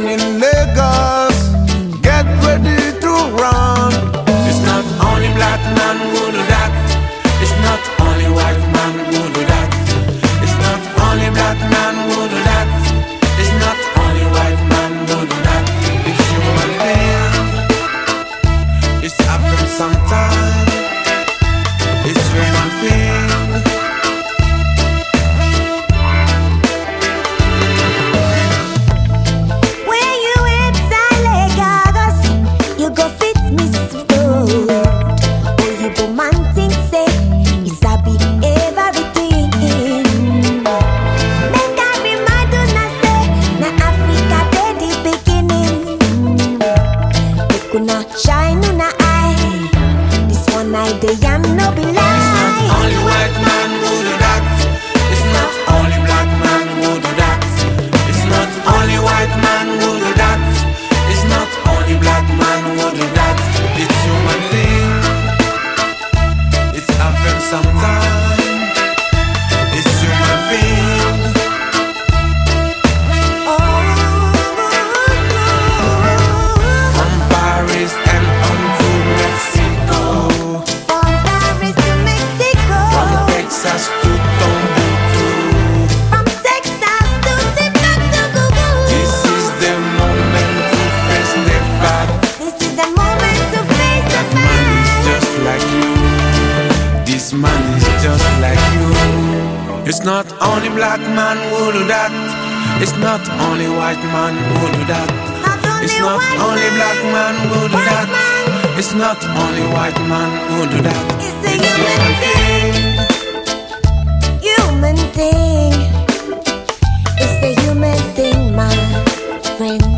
man in Lagos, get ready to run. It's not only black man who do that. It's not only white man who do that. It's not only black man who do that. It's not only white man who do that. It's human thing. It's happened sometime. It's human thing. Shine in the eye. This one night they am no be lie. It's not only white man who do that. It's not only black man who do that. It's not only white man who do that. It's not only black man who do that. It's human thing. It's happened sometime. It's human thing. From Paris and on to Mexico. From Paris to Mexico. From Texas to Timbuktu. From Texas to Timbuktu. This is the moment to face the fact This is the moment to face the that man is fact. just like you. This man is just like you. It's not only black man who do that. It's not only white man who do that. It's not only black man who do that. It's not only white man who do that. It's a human thing. Human thing. It's a human thing, my friend.